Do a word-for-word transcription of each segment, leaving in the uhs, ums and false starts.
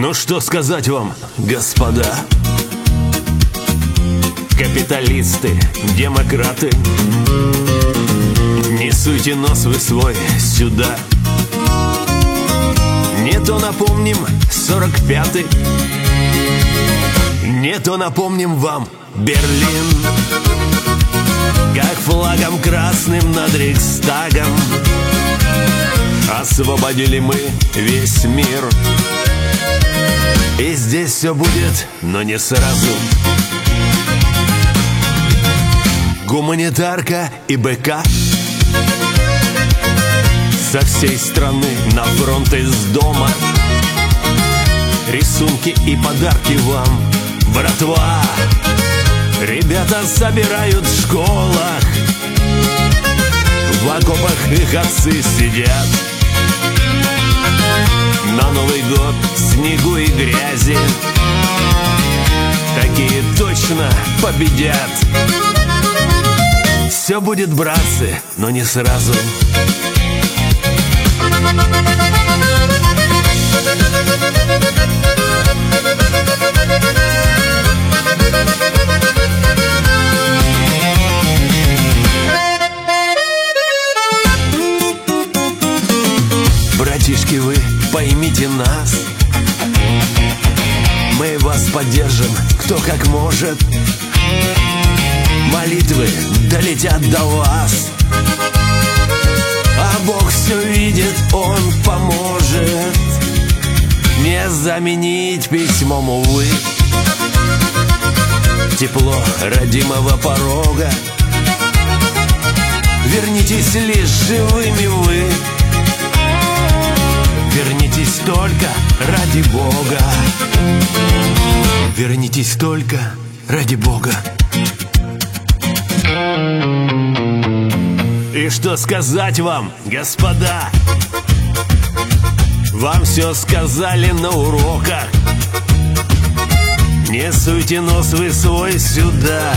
Ну что сказать вам, господа? Капиталисты, демократы, не суйте нос вы свой сюда. Не то напомним сорок пятый, не то напомним вам Берлин, как флагом красным над Рейхстагом освободили мы весь мир. И здесь все будет, но не сразу. Гуманитарка и БК со всей страны на фронт из дома. Рисунки и подарки вам, братва. Ребята собирают в школах, в окопах их отцы сидят. На Новый год в снегу и грязи такие точно победят. Все будет, братцы, но не сразу. Братишки, вы поймите нас, мы вас поддержим, кто как может. Молитвы долетят до вас, а Бог все видит, Он поможет. Не заменить письмом, увы, тепло родимого порога. Вернитесь лишь живыми вы, вернитесь только ради Бога, вернитесь только ради Бога. И что сказать вам, господа? Вам все сказали на уроках. Не суйте нос вы свой сюда,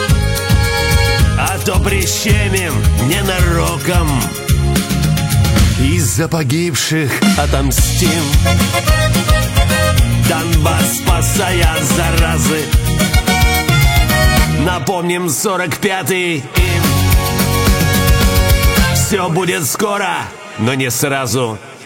а то прищемим ненароком. Из-за погибших отомстим, Донбасс спасая от заразы. Напомним сорок пятый им. Все будет скоро, но не сразу.